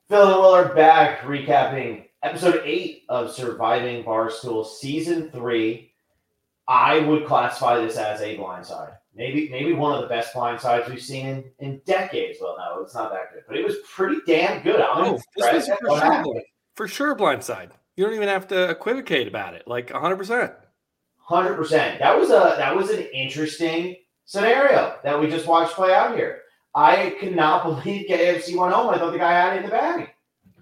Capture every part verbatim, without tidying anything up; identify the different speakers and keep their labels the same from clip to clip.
Speaker 1: Phil and Will are back recapping episode eight of Surviving Barstool season three. I would classify this as a blindside. Maybe maybe one of the best blindsides we've seen in, in decades. Well, no, it's not that good, but it was pretty damn good. I'm
Speaker 2: oh, this was for sure, blind, for sure blindside. You don't even have to equivocate about it. Like one hundred percent.
Speaker 1: one hundred percent. That was a that was an interesting scenario that we just watched play out here. I could not believe K F C went home. I thought the guy had it in the bag.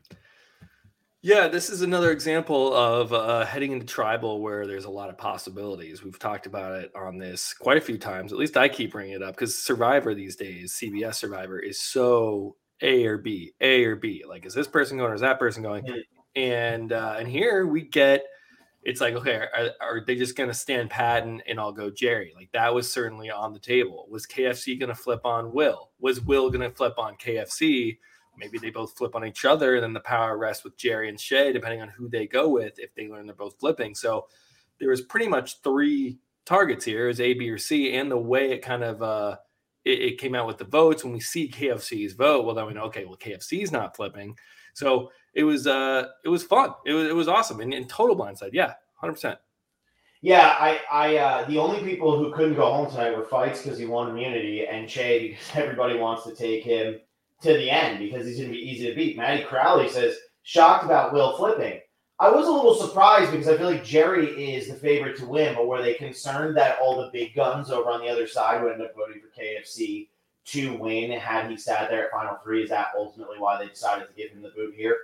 Speaker 2: Yeah, this is another example of uh, heading into tribal where there's a lot of possibilities. We've talked about it on this quite a few times. At least I keep bringing it up because Survivor these days, C B S Survivor, is so A or B, A or B. Like, is this person going or is that person going? Mm-hmm. And uh, and here we get, it's like, okay, are, are they just going to stand pat and, and I'll go Jerry? Like, that was certainly on the table. Was K F C going to flip on Will? Was Will going to flip on K F C? Maybe they both flip on each other, and then the power rests with Jerry and Shay, depending on who they go with, if they learn they're both flipping. So there was pretty much three targets here. It was A, B, or C, and the way it kind of uh, it, it came out with the votes, when we see K F C's vote, well, then we know, okay, well, K F C's not flipping. So it was uh, it was fun. It was it was awesome. And in total blindside, yeah, one hundred percent.
Speaker 1: Yeah, I, I, uh, the only people who couldn't go home tonight were Fights because he won immunity, and Shay because everybody wants to take him to the end because he's going to be easy to beat. Maddie Crowley says, shocked about Will flipping. I was a little surprised because I feel like Jerry is the favorite to win, but were they concerned that all the big guns over on the other side would end up voting for K F C to win had he sat there at Final Three? Is that ultimately why they decided to give him the boot here?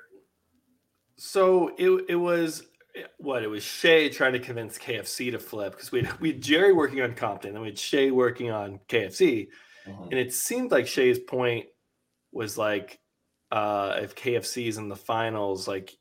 Speaker 2: So it it was... What it was Shay trying to convince K F C to flip because we had, we had Jerry working on Compton and we had Shay working on K F C, mm-hmm. and it seemed like Shay's point was like, uh, if K F C is in the finals, like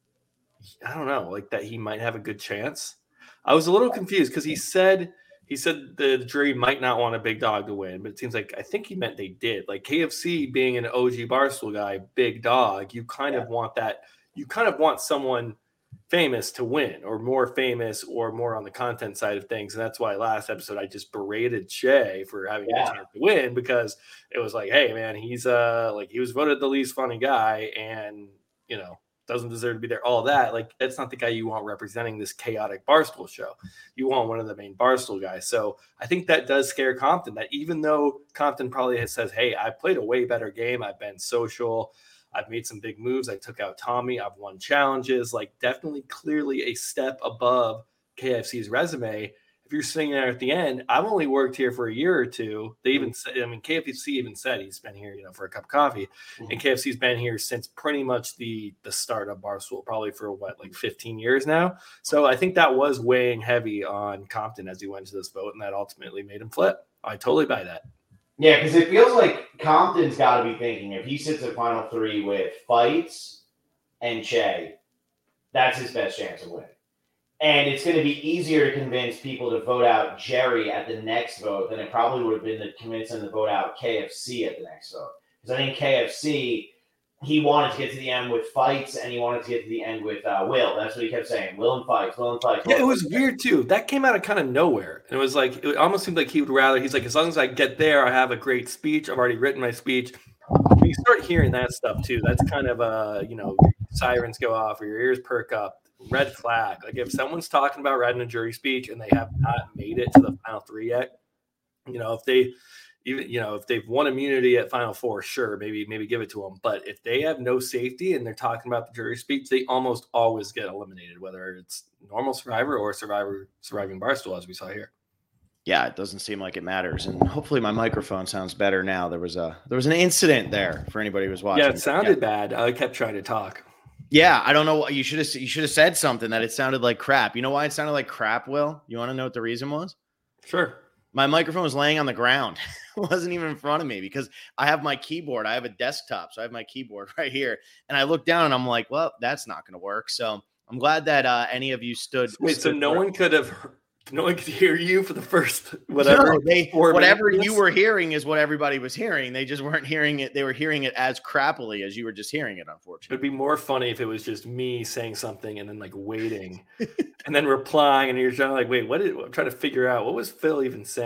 Speaker 2: I don't know, like that he might have a good chance. I was a little confused because he said he said the jury might not want a big dog to win, but it seems like I think he meant they did. Like K F C being an O G Barstool guy, big dog, you kind yeah. of want that. You kind of want someone famous to win, or more famous, or more on the content side of things. And that's why last episode I just berated Shay for having yeah. a chance to win, because it was like, hey man, he's uh like he was voted the least funny guy and you know doesn't deserve to be there. All that, like that's not the guy you want representing this chaotic Barstool show. You want one of the main Barstool guys. So I think that does scare Compton, that even though Compton probably has says, hey, I played a way better game, I've been social, I've made some big moves. I took out Tommy. I've won challenges. Like definitely, clearly a step above K F C's resume. If you're sitting there at the end, I've only worked here for a year or two. They even said, I mean, K F C even said he's been here, you know, for a cup of coffee. Mm-hmm. And K F C's been here since pretty much the the start of Barstool, probably for what, like fifteen years now. So I think that was weighing heavy on Compton as he went to this vote, and that ultimately made him flip. I totally buy that.
Speaker 1: Yeah, because it feels like Compton's got to be thinking if he sits at Final Three with Fights and Shay, that's his best chance of winning. And it's going to be easier to convince people to vote out Jerry at the next vote than it probably would have been to convince them to vote out K F C at the next vote. Because I think K F C, he wanted to get to the end with Fights and he wanted to get to the end with uh, Will. That's what he kept saying. Will and Fights, Will and Fights. Will
Speaker 2: yeah,
Speaker 1: and
Speaker 2: it was
Speaker 1: Fights.
Speaker 2: Weird too. That came out of kind of nowhere. And it was like, it almost seemed like he would rather, he's like, as long as I get there, I have a great speech. I've already written my speech. When you start hearing that stuff too, that's kind of, uh, you know, sirens go off or your ears perk up. Red flag. Like if someone's talking about writing a jury speech and they have not made it to the final three yet, you know, if they, even, you know, if they've won immunity at Final Four, sure, maybe, maybe give it to them. But if they have no safety and they're talking about the jury speech, they almost always get eliminated, whether it's normal Survivor or Survivor Surviving Barstool, as we saw here.
Speaker 3: Yeah, it doesn't seem like it matters. And hopefully my microphone sounds better now. There was a there was an incident there for anybody who was watching.
Speaker 2: Yeah, it sounded yeah. bad. I kept trying to talk.
Speaker 3: Yeah, I don't know what you should have you should have said something that it sounded like crap. You know why it sounded like crap, Will? You want to know what the reason was?
Speaker 2: Sure.
Speaker 3: My microphone was laying on the ground. It wasn't even in front of me because I have my keyboard. I have a desktop, so I have my keyboard right here. And I look down and I'm like, well, that's not going to work. So I'm glad that uh, any of you stood.
Speaker 2: Wait,
Speaker 3: stood
Speaker 2: so no one could have, no one could hear you for the first
Speaker 3: whatever. No, they, whatever
Speaker 2: minutes?
Speaker 3: You were hearing is what everybody was hearing. They just weren't hearing it. They were hearing it as crappily as you were just hearing it, unfortunately.
Speaker 2: It'd be more funny if it was just me saying something and then like waiting and then replying. And you're trying to like, wait, what did I'm trying to figure out? What was Phil even saying?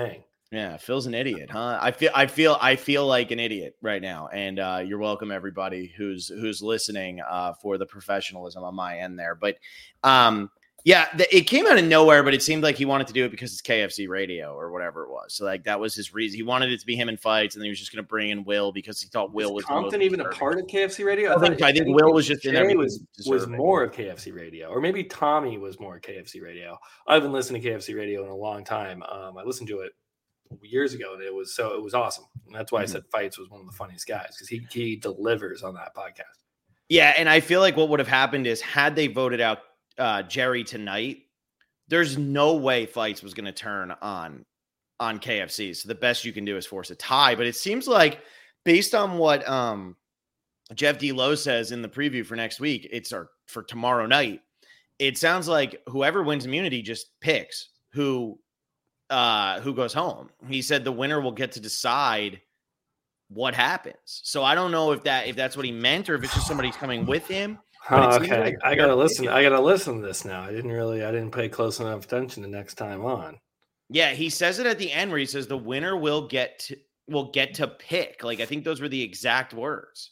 Speaker 3: Yeah, Phil's an idiot, huh? I feel I feel I feel like an idiot right now. And uh, you're welcome, everybody who's who's listening, uh, for the professionalism on my end there. But um, yeah, the, it came out of nowhere, but it seemed like he wanted to do it because it's K F C radio or whatever it was. So like that was his reason. He wanted it to be him in fights, and then he was just going to bring in Will because he thought Will
Speaker 2: Is
Speaker 3: was
Speaker 2: Compton
Speaker 3: the
Speaker 2: even a part of K F C radio?
Speaker 3: I, I think I think Will was just in there.
Speaker 2: Jay was was more of K F C radio, or maybe Tommy was more K F C radio. I haven't listened to K F C radio in a long time. Um, I listened to it years ago, and it was so it was awesome. And that's why mm-hmm. I said Fights was one of the funniest guys, because he he delivers on that podcast.
Speaker 3: Yeah, and I feel like what would have happened is had they voted out uh, Jerry tonight, there's no way Fights was going to turn on on K F C. So the best you can do is force a tie. But it seems like based on what um, Jeff D. Lowe says in the preview for next week, it's our, for tomorrow night. It sounds like whoever wins immunity just picks who. Uh, who goes home. He said the winner will get to decide what happens. So I don't know if that if that's what he meant, or if it's just somebody's coming with him.
Speaker 2: Oh, okay, like I gotta listen. I gotta listen to this now. I didn't really. I didn't pay close enough attention the next time on.
Speaker 3: Yeah, he says it at the end where he says the winner will get to, will get to pick. Like I think those were the exact words.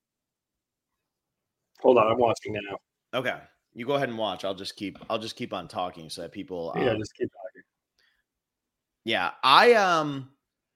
Speaker 2: Hold on, I'm watching now.
Speaker 3: Okay, you go ahead and watch. I'll just keep. I'll just keep on talking so that people.
Speaker 2: Yeah,
Speaker 3: um,
Speaker 2: just keep talking.
Speaker 3: Yeah, I um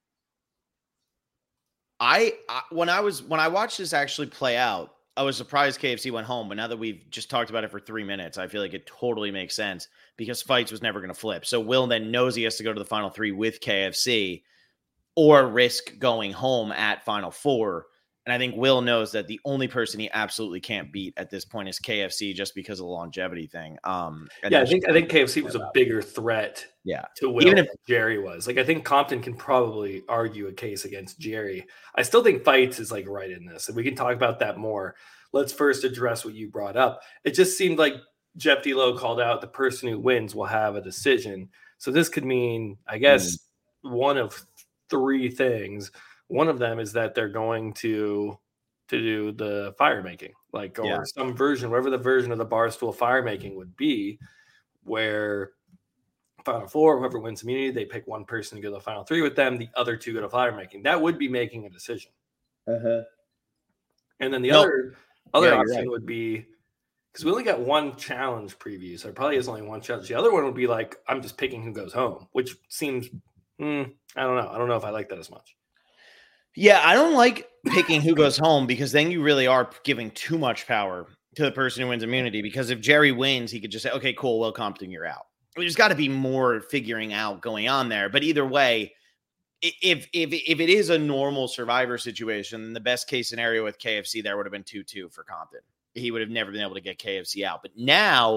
Speaker 3: I, I when I was when I watched this actually play out, I was surprised K F C went home, but now that we've just talked about it for three minutes, I feel like it totally makes sense because Fights was never going to flip. So Will then knows he has to go to the final three with K F C or risk going home at final four. And I think Will knows that the only person he absolutely can't beat at this point is K F C just because of the longevity thing. Um,
Speaker 2: yeah, I think I think K F C was a bigger threat
Speaker 3: yeah.
Speaker 2: to Will Even if than Jerry was. Like I think Compton can probably argue a case against Jerry. I still think Fights is like right in this, and we can talk about that more. Let's first address what you brought up. It just seemed like Jeff D. Lowe called out the person who wins will have a decision. So this could mean, I guess, mm. one of three things. One of them is that they're going to to do the fire making, like or yeah. some version, whatever the version of the Barstool fire making would be, where final four, whoever wins immunity, they pick one person to go to the final three with them. The other two go to fire making. That would be making a decision.
Speaker 3: Uh-huh.
Speaker 2: And then the
Speaker 3: no.
Speaker 2: other other
Speaker 3: yeah,
Speaker 2: option
Speaker 3: right.
Speaker 2: would be, because we only got one challenge preview, so it probably is only one challenge. The other one would be like, I'm just picking who goes home, which seems, hmm, I don't know. I don't know if I like that as much.
Speaker 3: Yeah, I don't like picking who goes home because then you really are giving too much power to the person who wins immunity. Because if Jerry wins, he could just say, okay, cool, Will Compton, you're out. There's got to be more figuring out going on there. But either way, if if if it is a normal Survivor situation, then the best case scenario with K F C there would have been two two for Compton. He would have never been able to get K F C out. But now,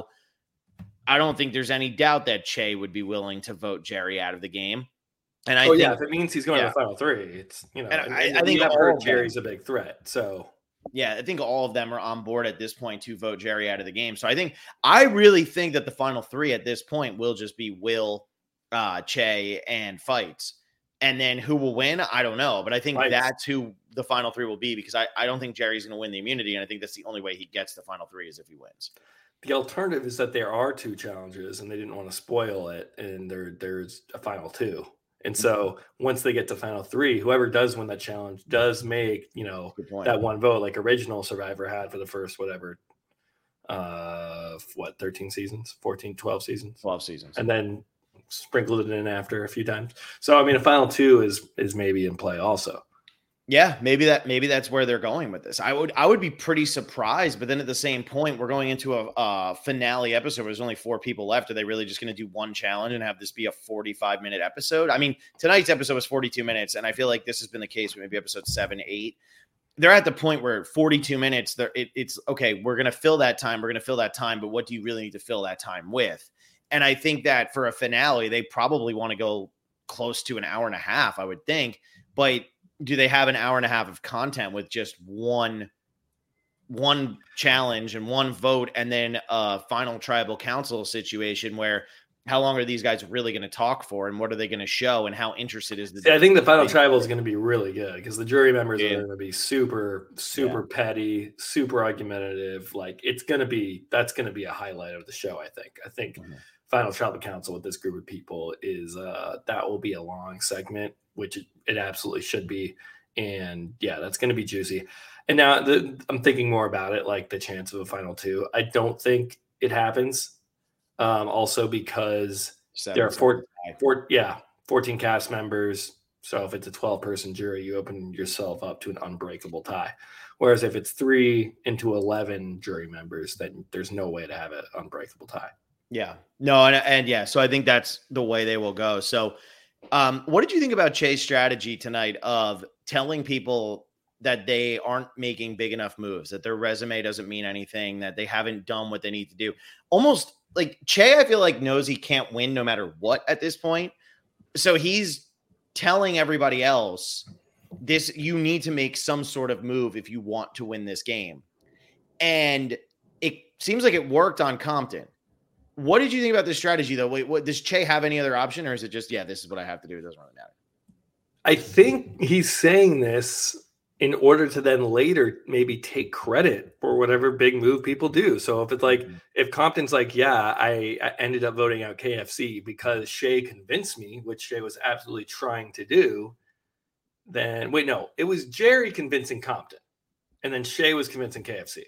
Speaker 3: I don't think there's any doubt that Che would be willing to vote Jerry out of the game. And I
Speaker 2: oh,
Speaker 3: think,
Speaker 2: yeah, if it means he's going
Speaker 3: yeah.
Speaker 2: to the final three, it's, you know,
Speaker 3: and
Speaker 2: and,
Speaker 3: I,
Speaker 2: and
Speaker 3: I think
Speaker 2: I've heard
Speaker 3: them,
Speaker 2: Jerry's a big threat. So,
Speaker 3: yeah, I think all of them are on board at this point to vote Jerry out of the game. So I think, I really think that the final three at this point will just be Will, uh, Che, and Fights. And then who will win? I don't know. But I think
Speaker 2: Fights.
Speaker 3: That's who the final three will be, because I, I don't think Jerry's going to win the immunity. And I think that's the only way he gets the final three is if he wins.
Speaker 2: The alternative is that there are two challenges and they didn't want to spoil it. And there there's a final two. And so once they get to final three, whoever does win that challenge does make, you know, that one vote like original Survivor had for the first, whatever, uh, what, thirteen seasons, fourteen, twelve seasons,
Speaker 3: twelve seasons.
Speaker 2: And then sprinkled it in after a few times. So, I mean, a final two is, is maybe in play also.
Speaker 3: Yeah, maybe that maybe that's where they're going with this. I would I would be pretty surprised, but then at the same point, we're going into a, a finale episode where there's only four people left. Are they really just going to do one challenge and have this be a forty-five minute episode? I mean, tonight's episode was forty-two minutes, and I feel like this has been the case with maybe episode seven, eight. They're at the point where forty-two minutes, they're, it, it's okay, we're going to fill that time, we're going to fill that time, but what do you really need to fill that time with? And I think that for a finale, they probably want to go close to an hour and a half, I would think, but do they have an hour and a half of content with just one, one challenge and one vote and then a final tribal council situation where how long are these guys really going to talk for and what are they going to show and how interested is the
Speaker 2: See, I think the final tribal is going to be really good because the jury members
Speaker 3: yeah.
Speaker 2: are going to be super, super yeah. petty, super argumentative. Like it's going to be, that's going to be a highlight of the show. I think, I think mm-hmm. Final Tribal Council with this group of people is uh, that will be a long segment, which it, it absolutely should be. And yeah, that's going to be juicy. And now the, I'm thinking more about it, like the chance of a final two. I don't think it happens. Um, also because Seven, there are four, four, yeah, fourteen cast members. So if it's a twelve person jury, you open yourself up to an unbreakable tie. Whereas if it's three into eleven jury members, then there's no way to have an unbreakable tie.
Speaker 3: Yeah, no. And, and yeah, so I think that's the way they will go. So um, what did you think about Che's strategy tonight of telling people that they aren't making big enough moves, that their resume doesn't mean anything, that they haven't done what they need to do? Almost like Che, I feel like knows he can't win no matter what at this point. So he's telling everybody else this, you need to make some sort of move if you want to win this game. And it seems like it worked on Compton. What did you think about this strategy though? Wait, what, does Che have any other option, or is it just, yeah, this is what I have to do? It doesn't really matter.
Speaker 2: I think he's saying this in order to then later maybe take credit for whatever big move people do. So if it's like, mm-hmm. if Compton's like, yeah, I, I ended up voting out K F C because Che convinced me, which Che was absolutely trying to do, then wait, no, it was Jerry convincing Compton, and then Che was convincing K F C,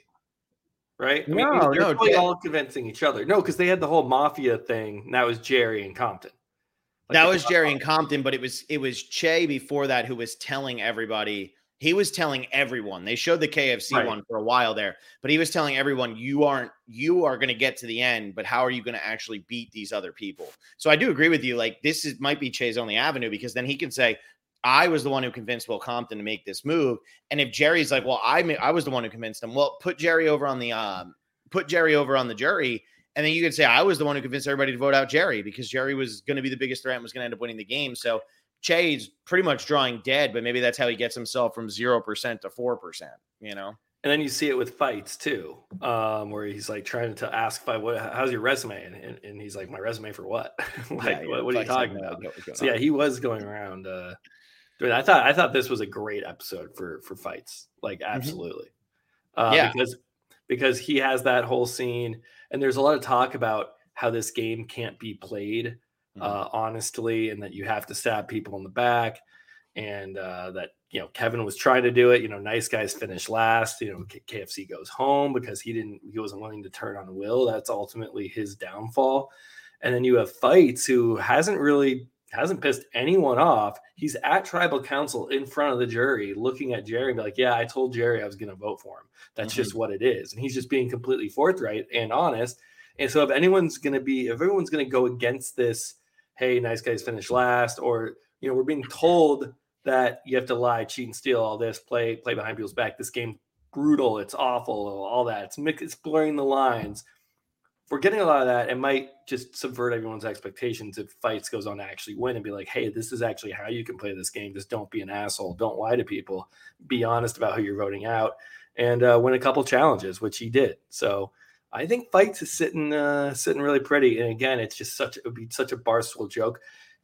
Speaker 2: right? I
Speaker 3: no,
Speaker 2: mean, they're
Speaker 3: no,
Speaker 2: probably all convincing each other. No, because they had the whole mafia thing. And that was Jerry and Compton.
Speaker 3: Like that was Jerry and Compton, but it was it was Che before that who was telling everybody. He was telling everyone. They showed the K F C right. one for a while there, but he was telling everyone, you aren't, you are going to get to the end, but how are you going to actually beat these other people? So I do agree with you. Like, this is might be Che's only avenue, because then he can say, I was the one who convinced Will Compton to make this move. And if Jerry's like, well, I I was the one who convinced him. Well, put Jerry over on the um, put Jerry over on the jury. And then you could say, I was the one who convinced everybody to vote out Jerry because Jerry was going to be the biggest threat and was going to end up winning the game. So Che's pretty much drawing dead, but maybe that's how he gets himself from zero percent to four percent, you know?
Speaker 2: And then you see it with fights too, um, where he's like trying to ask fight, what, how's your resume? And, and, and he's like, my resume for what? like, yeah, what, what are you talking like, about? No, so yeah, he was going around. Uh, doing, I thought, I thought this was a great episode for, for fights. Like, absolutely. Mm-hmm. Uh,
Speaker 3: yeah.
Speaker 2: Because, because he has that whole scene, and there's a lot of talk about how this game can't be played Uh, honestly, and that you have to stab people in the back, and uh, that, you know, Kevin was trying to do it. You know, nice guys finish last. You know, K- KFC goes home because he didn't, he wasn't willing to turn on Will. That's ultimately his downfall. And then you have Fights, who hasn't really hasn't pissed anyone off. He's at tribal council in front of the jury, looking at Jerry and be like, "Yeah, I told Jerry I was going to vote for him. That's mm-hmm. just what it is." And he's just being completely forthright and honest. And so if anyone's going to be, if everyone's going to go against this, hey, nice guys finish last, or, you know, we're being told that you have to lie, cheat, and steal, all this, play play behind people's back. This game, brutal, it's awful, all that. It's, it's blurring the lines. If we're getting a lot of that, it might just subvert everyone's expectations if Fights goes on to actually win and be like, hey, this is actually how you can play this game. Just don't be an asshole. Don't lie to people. Be honest about who you're voting out, and uh, win a couple challenges, which he did. So I think Fights is sitting uh, sitting really pretty. And again, it's just such, it would be such a Barstool joke.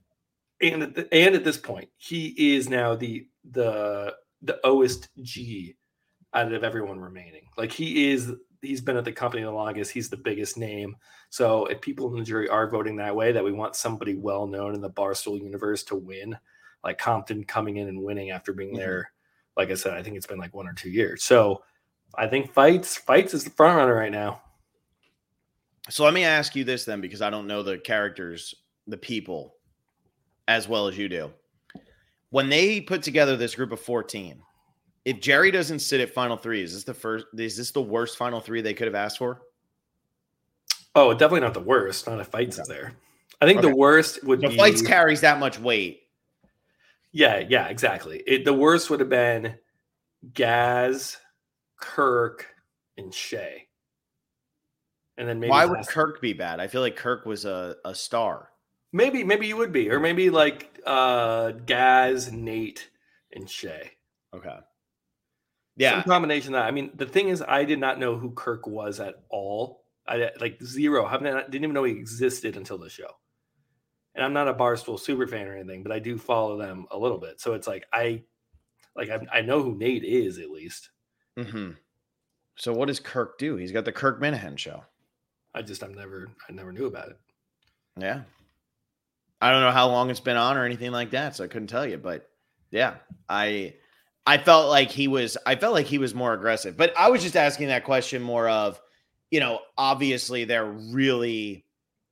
Speaker 2: And at, the, and at this point, he is now the the the O-est G out of everyone remaining. Like, he is, he's been at the company the longest. He's the biggest name. So if people in the jury are voting that way, that we want somebody well known in the Barstool universe to win, like Compton coming in and winning after being mm-hmm. there. Like I said, I think it's been like one or two years. So I think Fights Fights is the front runner right now.
Speaker 3: So let me ask you this then, because I don't know the characters, the people, as well as you do. When they put together this group of fourteen, if Jerry doesn't sit at final three, is this the first? Is this the worst final three they could have asked for?
Speaker 2: Oh, definitely not the worst. Not if Fights okay. is there. I think okay. the worst would
Speaker 3: the
Speaker 2: be
Speaker 3: Fights carries that much weight.
Speaker 2: Yeah, yeah, exactly. It, the worst would have been Gaz, Kirk, and Che. And then maybe
Speaker 3: why would Kirk be bad? I feel like Kirk was a, a star.
Speaker 2: Maybe, maybe you would be, or maybe like uh, Gaz, Nate, and Che.
Speaker 3: Okay. Yeah.
Speaker 2: Some combination of that. I mean, the thing is, I did not know who Kirk was at all. I like zero. I didn't even know he existed until the show. And I'm not a Barstool super fan or anything, but I do follow them a little bit. So it's like I, like I, I know who Nate is at least.
Speaker 3: Mm-hmm. So what does Kirk do? He's got the Kirk Minahan show.
Speaker 2: I just, I've never, I never knew about it.
Speaker 3: Yeah. I don't know how long it's been on or anything like that, so I couldn't tell you. But yeah, I I felt like he was I felt like he was more aggressive. But I was just asking that question more of, you know, obviously they're really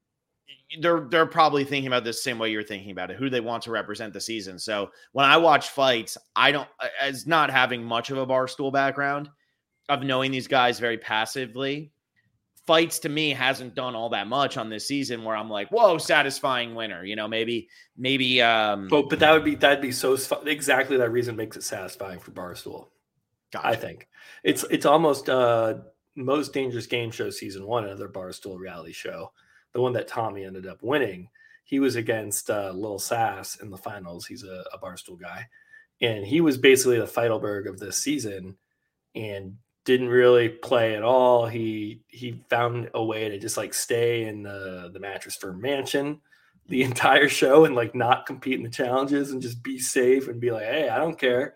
Speaker 3: they're they're probably thinking about this the same way you're thinking about it, who they want to represent the season. So when I watch fights, I don't as not having much of a Barstool background of knowing these guys very passively. Fights to me hasn't done all that much on this season where I'm like, whoa, satisfying winner. You know, maybe, maybe. Um,
Speaker 2: but, but that would be, that'd be so exactly that reason makes it satisfying for Barstool. Gotcha. I think it's, it's almost uh Most Dangerous Game Show season one, another Barstool reality show, the one that Tommy ended up winning. He was against uh, Lil Sass in the finals. He's a, a Barstool guy. And he was basically the Feidelberg of this season and didn't really play at all. He he found a way to just like stay in the, the Mattress Firm mansion the entire show and like not compete in the challenges and just be safe and be like, hey, I don't care.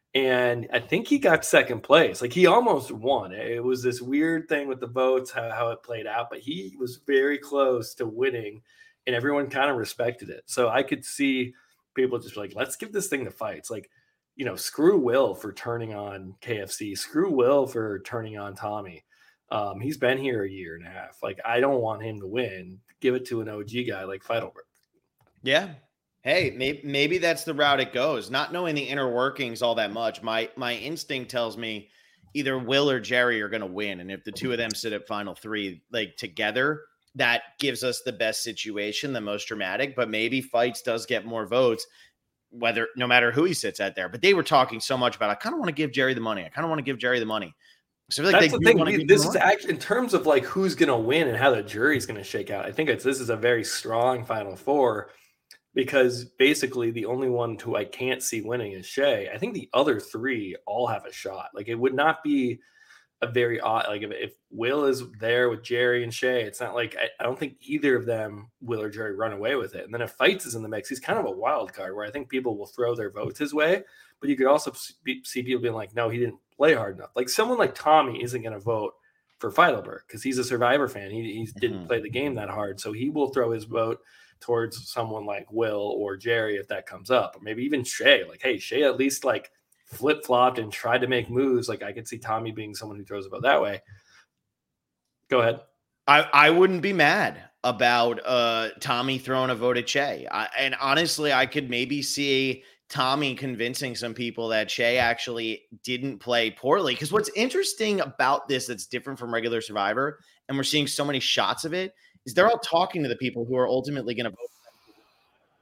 Speaker 2: And I think he got second place. Like he almost won. It was this weird thing with the votes, how, how it played out, but he was very close to winning and everyone kind of respected it. So I could see people just like, let's give this thing to fights. Like, you know, screw Will for turning on K F C. Screw Will for turning on Tommy. Um, he's been here a year and a half. Like, I don't want him to win. Give it to an O G guy like Feidelberg.
Speaker 3: Yeah. Hey, maybe, maybe that's the route it goes. Not knowing the inner workings all that much, my my instinct tells me either Will or Jerry are going to win. And if the two of them sit at final three, like together, that gives us the best situation, the most dramatic. But maybe Fights does get more votes, whether no matter who he sits at there. But they were talking so much about, I kind of want to give Jerry the money. I kind of want to give Jerry the money. So I feel like
Speaker 2: that's
Speaker 3: they
Speaker 2: the thing. We, this is actually in terms of like who's going to win and how the jury's going to shake out. I think it's this is a very strong Final Four because basically the only one who I can't see winning is Shea. I think the other three all have a shot. Like it would not be a very odd, like if, if Will is there with Jerry and Shea, it's not like, I, I don't think either of them, Will or Jerry, run away with it. And then if Fights is in the mix, he's kind of a wild card where I think people will throw their votes his way, but you could also see people being like, no, he didn't play hard enough. Like someone like Tommy isn't going to vote for Feidelberg because he's a Survivor fan. He, he didn't mm-hmm. play the game that hard. So he will throw his vote towards someone like Will or Jerry if that comes up, or maybe even Shea. Like, hey, Shea at least like flip-flopped and tried to make moves. Like I could see Tommy being someone who throws a vote that way. Go ahead.
Speaker 3: I, I wouldn't be mad about uh, Tommy throwing a vote at Shea. I, and honestly, I could maybe see Tommy convincing some people that Shea actually didn't play poorly. Because what's interesting about this that's different from regular Survivor, and we're seeing so many shots of it, is they're all talking to the people who are ultimately going to vote for them.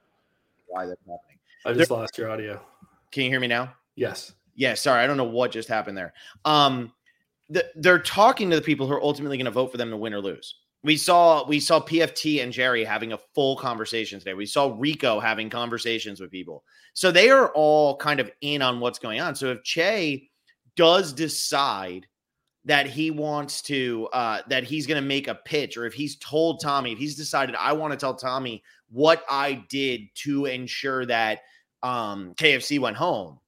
Speaker 3: Why that's happening.
Speaker 2: I just
Speaker 3: they're,
Speaker 2: lost your audio.
Speaker 3: Can you hear me now?
Speaker 2: Yes.
Speaker 3: Yeah, sorry. I don't know what just happened there. Um, the, they're talking to the people who are ultimately going to vote for them to win or lose. We saw we saw P F T and Jerry having a full conversation today. We saw Rico having conversations with people. So they are all kind of in on what's going on. So if Che does decide that he wants to, uh, that he's going to make a pitch, or if he's told Tommy, if he's decided, I want to tell Tommy what I did to ensure that um, K F C went home,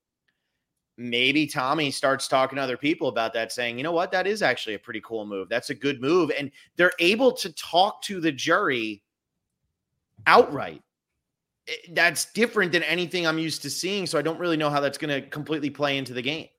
Speaker 3: maybe Tommy starts talking to other people about that, saying, you know what, that is actually a pretty cool move. That's a good move. And they're able to talk to the jury outright. That's different than anything I'm used to seeing. So I don't really know how that's going to completely play into the game.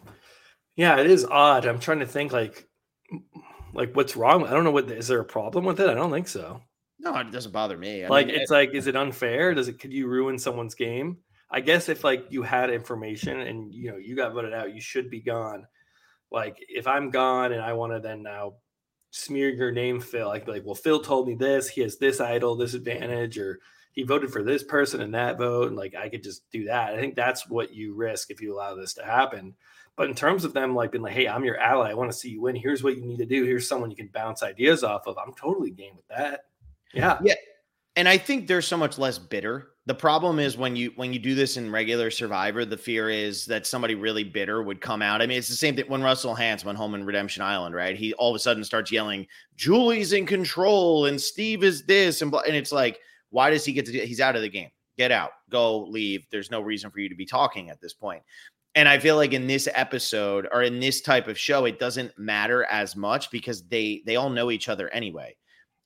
Speaker 2: Yeah, it is odd. I'm trying to think like, like what's wrong? I don't know what, is there a problem with it? I don't think so.
Speaker 3: No, it doesn't bother me. I
Speaker 2: like,
Speaker 3: mean,
Speaker 2: it's
Speaker 3: it,
Speaker 2: like, is it unfair? Does it, could you ruin someone's game? I guess if like you had information and, you know, you got voted out, you should be gone. Like if I'm gone and I want to then now smear your name, Phil, I could be like, well, Phil told me this, he has this idol, this advantage, or he voted for this person in that vote. And like, I could just do that. I think that's what you risk if you allow this to happen. But in terms of them like being like, hey, I'm your ally, I want to see you win. Here's what you need to do. Here's someone you can bounce ideas off of. I'm totally game with that. Yeah.
Speaker 3: Yeah. And I think they're so much less bitter. The problem is when you when you do this in regular Survivor, the fear is that somebody really bitter would come out. I mean, it's the same thing when Russell Hantz went home in Redemption Island, right? He all of a sudden starts yelling, Julie's in control and Steve is this. And, and it's like, why does he get to do, he's out of the game. Get out. Go, leave. There's no reason for you to be talking at this point. And I feel like in this episode or in this type of show, it doesn't matter as much because they they all know each other anyway.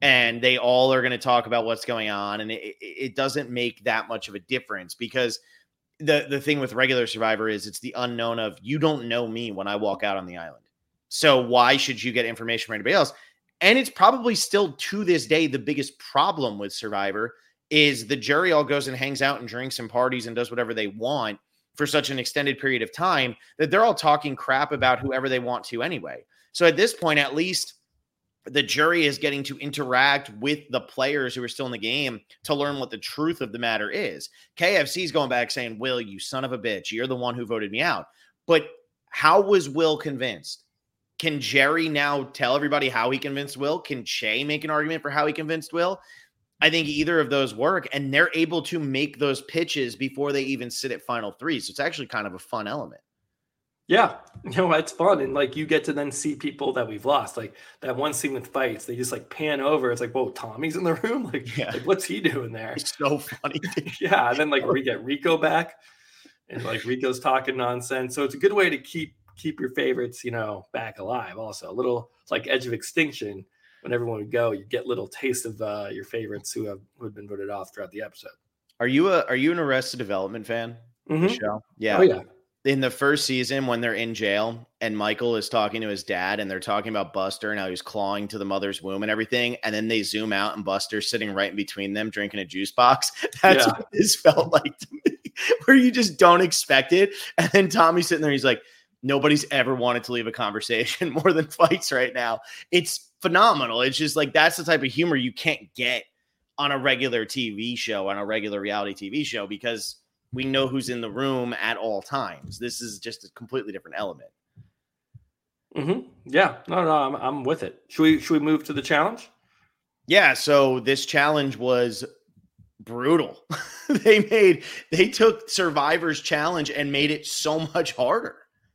Speaker 3: and they all are going to talk about what's going on. And it, it doesn't make that much of a difference because the, the thing with regular Survivor is it's the unknown of you don't know me when I walk out on the island. So why should you get information from anybody else? And it's probably still to this day, the biggest problem with Survivor is the jury all goes and hangs out and drinks and parties and does whatever they want for such an extended period of time that they're all talking crap about whoever they want to anyway. So at this point, at least the jury is getting to interact with the players who are still in the game to learn what the truth of the matter is. K F C is going back saying, Will, you son of a bitch, you're the one who voted me out. But how was Will convinced? Can Jerry now tell everybody how he convinced Will? Can Che make an argument for how he convinced Will? I think either of those work, and they're able to make those pitches before they even sit at final three. So it's actually kind of a fun element.
Speaker 2: Yeah, you know, it's fun. And like you get to then see people that we've lost. Like that one scene with fights, they just like pan over. It's like, whoa, Tommy's in the room. Like, yeah. like what's he doing there?
Speaker 3: It's so funny.
Speaker 2: Yeah. And then like we get Rico back and like Rico's talking nonsense. So it's a good way to keep keep your favorites, you know, back alive. Also a little like Edge of Extinction. When everyone would go, you get little taste of uh, your favorites who have who have been voted off throughout the episode.
Speaker 3: Are you a are you an Arrested Development fan?
Speaker 2: Mm-hmm.
Speaker 3: Show? Yeah.
Speaker 2: Oh yeah.
Speaker 3: In the first season, when they're in jail and Michael is talking to his dad and they're talking about Buster and how he's clawing to the mother's womb and everything. And then they zoom out and Buster's sitting right in between them drinking a juice box. That's yeah. what this felt like to me, where you just don't expect it. And then Tommy's sitting there. He's like, nobody's ever wanted to leave a conversation more than fights right now. It's phenomenal. It's just like, that's the type of humor you can't get on a regular T V show, on a regular reality T V show, because we know who's in the room at all times. This is just a completely different element.
Speaker 2: Mm-hmm. Yeah, no, no, I'm, I'm with it. Should we, should we move to the challenge?
Speaker 3: Yeah. So this challenge was brutal. they made, they took Survivor's challenge and made it so much harder.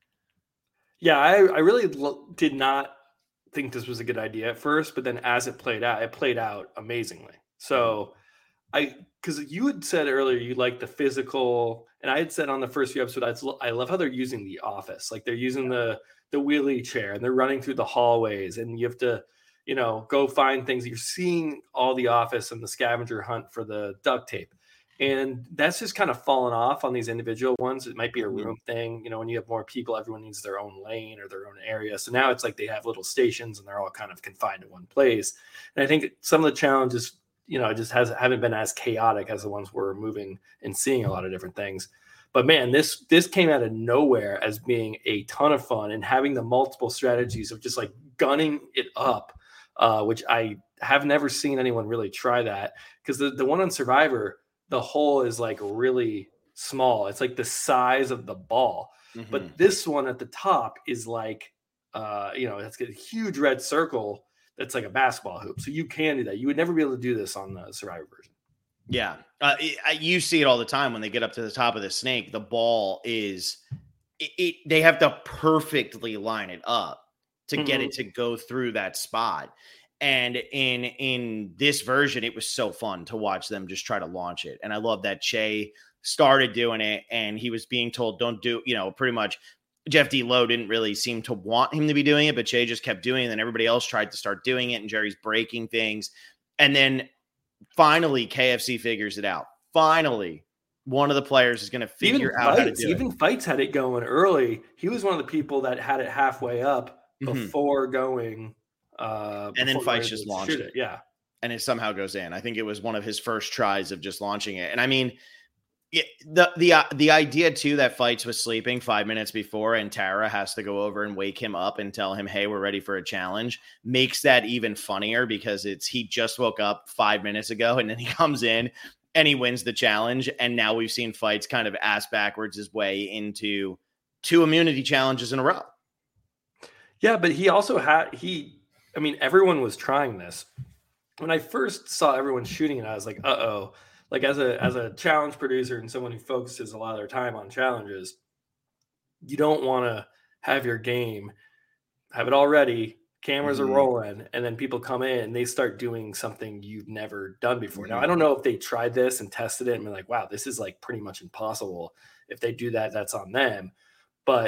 Speaker 2: Yeah. I, I really lo- did not think this was a good idea at first, but then as it played out, it played out amazingly. So I, because you had said earlier you like the physical, and I had said on the first few episodes, I love how they're using the office. Like they're using the the wheelie chair and they're running through the hallways, and you have to, you know, go find things. You're seeing all the office and the scavenger hunt for the duct tape. And that's just kind of fallen off on these individual ones. It might be a room thing. You know, when you have more people, everyone needs their own lane or their own area. So now it's like they have little stations and they're all kind of confined to one place. And I think some of the challenges, you know, just has haven't been as chaotic as the ones we're moving and seeing a lot of different things. But man, this this came out of nowhere as being a ton of fun, and having the multiple strategies of just like gunning it up, uh, which I have never seen anyone really try that, because the, the one on Survivor, the hole is like really small. It's like the size of the ball. Mm-hmm. But this one at the top is like, uh, you know, it's got a huge red circle that's like a basketball hoop. So you can do that. You would never be able to do this on the Survivor version.
Speaker 3: Yeah. Uh, it, you see it all the time when they get up to the top of the snake. The ball is, it, it they have to perfectly line it up to mm-hmm. get it to go through that spot. And in in this version, it was so fun to watch them just try to launch it. And I love that Che started doing it and he was being told, don't do, you know, pretty much Jeff D. Lowe didn't really seem to want him to be doing it, but Che just kept doing it. And then everybody else tried to start doing it, and Jerry's breaking things. And then finally, K F C figures it out. Finally, one of the players is going to figure
Speaker 2: even
Speaker 3: out
Speaker 2: fights,
Speaker 3: how to do
Speaker 2: even
Speaker 3: it.
Speaker 2: Even Fights had it going early. He was one of the people that had it halfway up mm-hmm. before going. Uh,
Speaker 3: and then Fights just launched it.
Speaker 2: it. Yeah.
Speaker 3: And it somehow goes in. I think it was one of his first tries of just launching it. And I mean, it, the the uh, the idea too that Fights was sleeping five minutes before and Tara has to go over and wake him up and tell him, hey, we're ready for a challenge, makes that even funnier, because it's he just woke up five minutes ago and then he comes in and he wins the challenge. And now we've seen Fights kind of ass backwards his way into two immunity challenges in a row.
Speaker 2: Yeah, but he also had he I mean, everyone was trying this. When I first saw everyone shooting it, I was like, uh-oh. Like as a as a challenge producer and someone who focuses a lot of their time on challenges, you don't want to have your game, have it all ready, cameras mm-hmm. are rolling, and then people come in and they start doing something you've never done before. Mm-hmm. Now, I don't know if they tried this and tested it and been like, wow, this is like pretty much impossible. If they do that, that's on them. But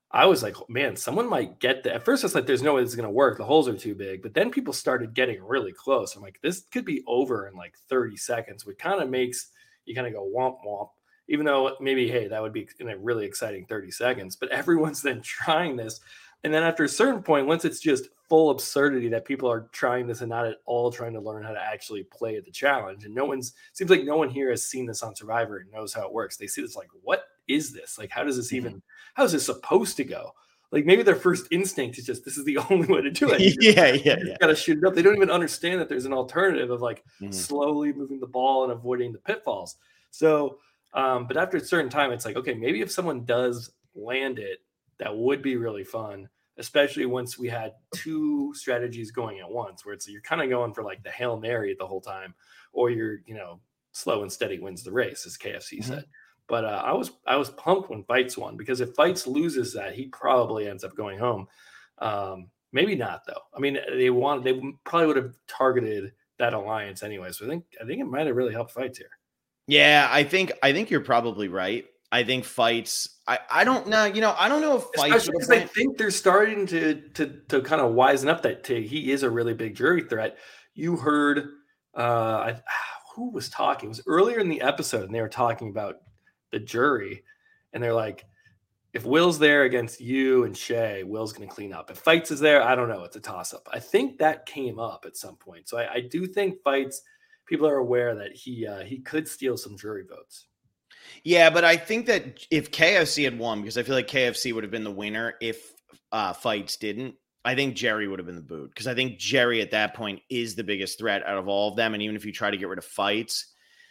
Speaker 2: I was like, man, someone might get that. At first, I was like, there's no way this is going to work. The holes are too big. But then people started getting really close. I'm like, this could be over in like thirty seconds, which kind of makes you kind of go womp womp, even though maybe, hey, that would be in a really exciting thirty seconds. But everyone's then trying this. And then after a certain point, once it's just full absurdity that people are trying this and not at all trying to learn how to actually play the challenge. And no one's, seems like no one here has seen this on Survivor and knows how it works. They see this like, what is this? Like, how does this even, mm-hmm. how is this supposed to go? Like maybe their first instinct is just, this is the only way to do it. You
Speaker 3: yeah,
Speaker 2: just,
Speaker 3: yeah,
Speaker 2: you
Speaker 3: yeah.
Speaker 2: Got to shoot it up. They don't even understand that there's an alternative of like mm-hmm. slowly moving the ball and avoiding the pitfalls. So, um, but after a certain time, it's like, okay, maybe if someone does land it, that would be really fun. Especially once we had two strategies going at once, where it's you're kind of going for like the Hail Mary the whole time, or you're, you know, slow and steady wins the race, as K F C mm-hmm. said. But uh, I was I was pumped when Fights won, because if Fights loses that, he probably ends up going home. Um, maybe not though. I mean, they wanted they probably would have targeted that alliance anyway. So I think I think it might have really helped Fights here.
Speaker 3: Yeah, I think I think you're probably right. I think Fights. I, I don't know. You know, I don't know if Fights.
Speaker 2: Especially because I think they're starting to to to kind of wisen up that to, he is a really big jury threat. You heard uh, I, who was talking? It was earlier in the episode, and they were talking about the jury, and they're like, if Will's there against you and Shay, Will's going to clean up. If Fights is there, I don't know. It's a toss up. I think that came up at some point. So I, I do think Fights. People are aware that he uh, he could steal some jury votes.
Speaker 3: Yeah, but I think that if K F C had won, because I feel like K F C would have been the winner if uh, Fights didn't, I think Jerry would have been the boot, because I think Jerry at that point is the biggest threat out of all of them. And even if you try to get rid of Fights,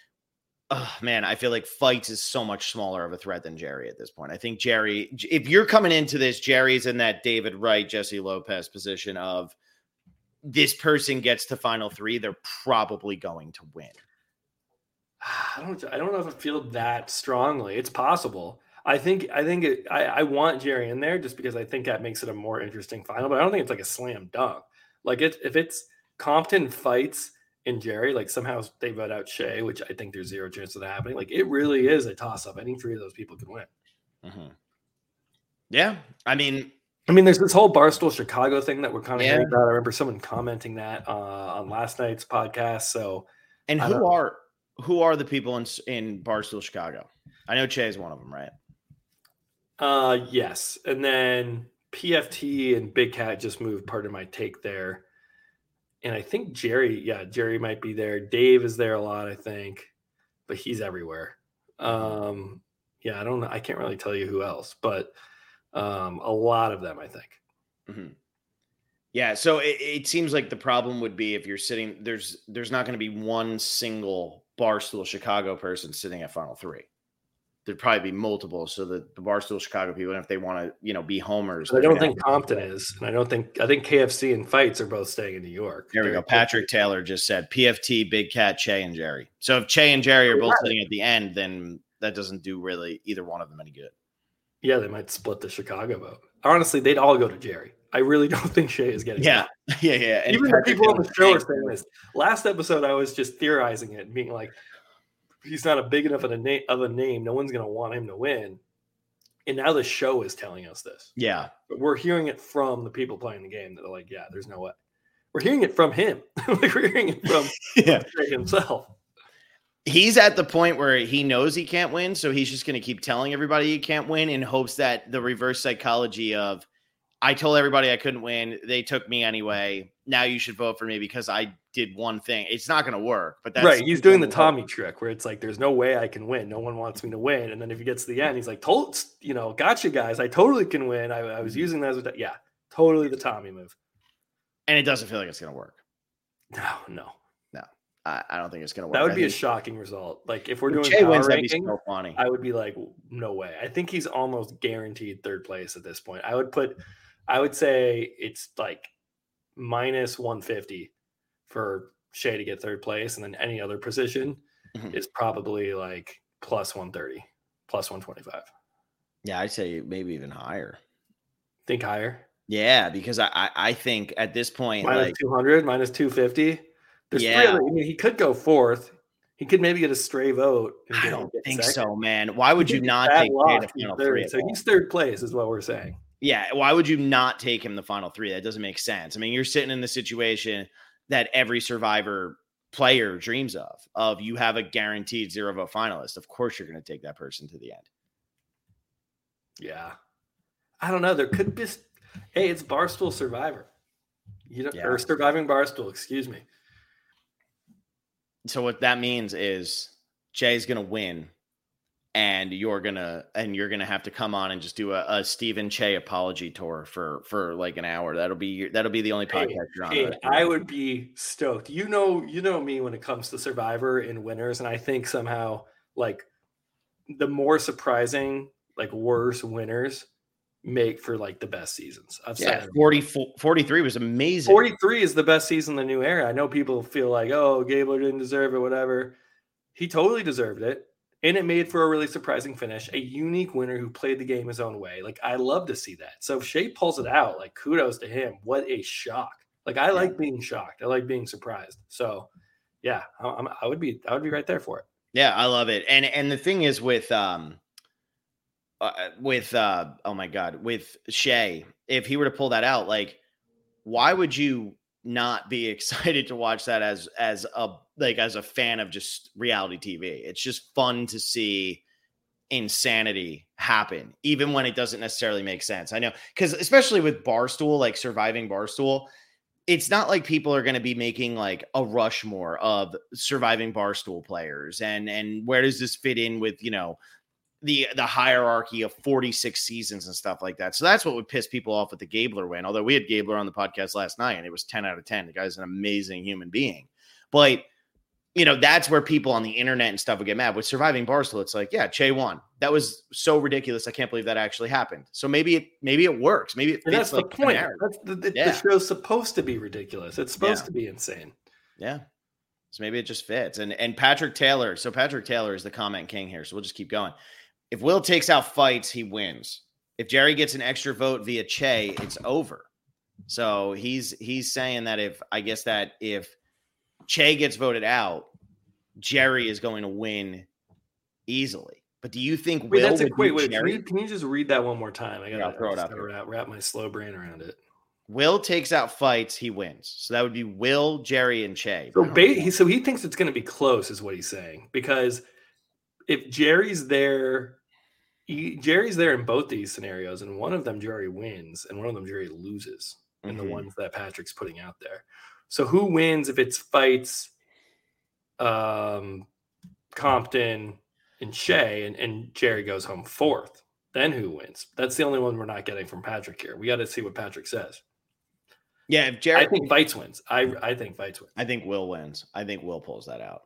Speaker 3: oh, man, I feel like Fights is so much smaller of a threat than Jerry at this point. I think Jerry, if you're coming into this, Jerry's in that David Wright, Jesse Lopez position of this person gets to final three, they're probably going to win.
Speaker 2: I don't. I don't know if I feel that strongly. It's possible. I think. I think. It, I, I want Jerry in there just because I think that makes it a more interesting final. But I don't think it's like a slam dunk. Like it, if it's Compton, Fights, and Jerry, like somehow they vote out Shay, which I think there's zero chance of that happening. Like it really is a toss up. Any three of those people can win.
Speaker 3: Mm-hmm. Yeah, I mean,
Speaker 2: I mean, there's this whole Barstool Chicago thing that we're kind of
Speaker 3: yeah.
Speaker 2: hearing about. I remember someone commenting that uh, on last night's podcast. So,
Speaker 3: and who are. Who are the people in in Barstool Chicago? I know Che is one of them, right?
Speaker 2: Uh, yes. And then P F T and Big Cat just moved part of my take there. And I think Jerry, yeah, Jerry might be there. Dave is there a lot, I think, but he's everywhere. Um, yeah, I don't know. I can't really tell you who else, but um, a lot of them, I think.
Speaker 3: Mm-hmm. Yeah, so it, it seems like the problem would be if you're sitting, there's there's not going to be one single Barstool Chicago person sitting at final three. There'd probably be multiple, so that the Barstool Chicago people, if they want to, you know, be homers.
Speaker 2: I don't think Compton is, and I don't think I think K F C and Fights are both staying in New York.
Speaker 3: There we go. Patrick Taylor just said P F T, Big Cat, Che, and Jerry. So if Che and Jerry are both sitting at the end, then that doesn't do really either one of them any good.
Speaker 2: Yeah, they might split the Chicago vote. Honestly, they'd all go to Jerry. I really don't think Shay is getting
Speaker 3: yeah,
Speaker 2: it.
Speaker 3: yeah, yeah.
Speaker 2: And even the people on the show are saying this. Last episode, I was just theorizing it and being like, he's not a big enough of a name. Of a name, no one's going to want him to win. And now the show is telling us this.
Speaker 3: Yeah,
Speaker 2: but we're hearing it from the people playing the game that are like, yeah, there's no way. We're hearing it from him. Like we're hearing it from
Speaker 3: yeah.
Speaker 2: Shay himself.
Speaker 3: He's at the point where he knows he can't win, so he's just going to keep telling everybody he can't win in hopes that the reverse psychology of, I told everybody I couldn't win. They took me anyway. Now you should vote for me because I did one thing. It's not going to work. But that's
Speaker 2: right. He's doing the Tommy trick where it's like, there's no way I can win. No one wants me to win. And then if he gets to the end, he's like, told, you know, gotcha, guys. I totally can win. I, I was using that as a, yeah, totally the Tommy move.
Speaker 3: And it doesn't feel like it's going to work.
Speaker 2: No, no,
Speaker 3: no. I, I don't think it's going to work.
Speaker 2: That would
Speaker 3: I
Speaker 2: be
Speaker 3: think,
Speaker 2: a shocking result. Like if we're doing
Speaker 3: Che
Speaker 2: power
Speaker 3: wins,
Speaker 2: ranking,
Speaker 3: so funny.
Speaker 2: I would be like, no way. I think he's almost guaranteed third place at this point. I would put, I would say it's like minus one fifty for Shay to get third place. And then any other position mm-hmm. is probably like plus one thirty, plus one twenty-five.
Speaker 3: Yeah, I'd say maybe even higher.
Speaker 2: Think higher?
Speaker 3: Yeah, because I, I, I think at this point,
Speaker 2: minus
Speaker 3: like,
Speaker 2: two hundred, minus two fifty. There's
Speaker 3: yeah.
Speaker 2: three other, I mean, he could go fourth. He could maybe get a stray vote. And
Speaker 3: I
Speaker 2: get,
Speaker 3: don't
Speaker 2: get
Speaker 3: think
Speaker 2: second.
Speaker 3: so, man. Why would you not take Shay to final three?
Speaker 2: So he's third place is what we're saying.
Speaker 3: Yeah, why would you not take him the final three? That doesn't make sense. I mean, you're sitting in the situation that every Survivor player dreams of, of you have a guaranteed zero vote finalist. Of course, you're going to take that person to the end.
Speaker 2: Yeah. I don't know. There could be, hey, it's Barstool Survivor. You know, yeah. Or Surviving Barstool, excuse me.
Speaker 3: So what that means is Jay's going to win. And you're gonna and you're gonna have to come on and just do a, a Stephen Che apology tour for for like an hour. That'll be that'll be the only podcast hey, you're on.
Speaker 2: Hey, I would be stoked. You know, you know me when it comes to Survivor and winners, and I think somehow like the more surprising, like worse winners make for like the best seasons. I've
Speaker 3: yeah, said forty, forty-three was amazing.
Speaker 2: forty-three is the best season in the new era. I know people feel like, oh, Gabler didn't deserve it, whatever. He totally deserved it. And it made for a really surprising finish, a unique winner who played the game his own way. Like, I love to see that. So if Shea pulls it out, like, kudos to him. What a shock. Like, I yeah. like being shocked. I like being surprised. So, yeah, I, I would be I would be right there for it.
Speaker 3: Yeah, I love it. And and the thing is with, um, uh, with uh, oh, my God, with Shea, if he were to pull that out, like, why would you not be excited to watch that as as a like as a fan of just reality T V? It's just fun to see insanity happen, even when it doesn't necessarily make sense. I know, because especially with Barstool, like Surviving Barstool, it's not like people are going to be making like a Rushmore of Surviving Barstool players, and and where does this fit in with, you know, the the hierarchy of forty-six seasons and stuff like that. So that's what would piss people off with the Gabler win. Although we had Gabler on the podcast last night and it was ten out of ten. The guy's an amazing human being. But, you know, that's where people on the internet and stuff would get mad. With Surviving Barstool, it's like, yeah, Che won. That was so ridiculous. I can't believe that actually happened. So maybe it maybe it works. Maybe it fits.
Speaker 2: And that's
Speaker 3: like
Speaker 2: the point. That's the, the, yeah. the show's supposed to be ridiculous. It's supposed yeah. to be insane.
Speaker 3: Yeah. So maybe it just fits. And and Patrick Taylor. So Patrick Taylor is the comment king here. So we'll just keep going. If Will takes out fights, he wins. If Jerry gets an extra vote via Che, it's over. So he's he's saying that if I guess that if Che gets voted out, Jerry is going to win easily. But do you think
Speaker 2: wait,
Speaker 3: Will?
Speaker 2: That's a, wait, wait. Can you, can you just read that one more time? I gotta,
Speaker 3: yeah, throw it up.
Speaker 2: Wrap, wrap my slow brain around it.
Speaker 3: Will takes out fights, he wins. So that would be Will, Jerry, and Che.
Speaker 2: So ba- he so he thinks it's going to be close, is what he's saying, because if Jerry's there. He, Jerry's there in both these scenarios, and one of them Jerry wins, and one of them Jerry loses in mm-hmm. the ones that Patrick's putting out there. So who wins if it's fights, um, Compton and Shea, and, and Jerry goes home fourth? Then who wins? That's the only one we're not getting from Patrick here. We got to see what Patrick says.
Speaker 3: Yeah, if Jerry,
Speaker 2: I think fights wins. I I think fights wins.
Speaker 3: I think Will wins. I think Will pulls that out.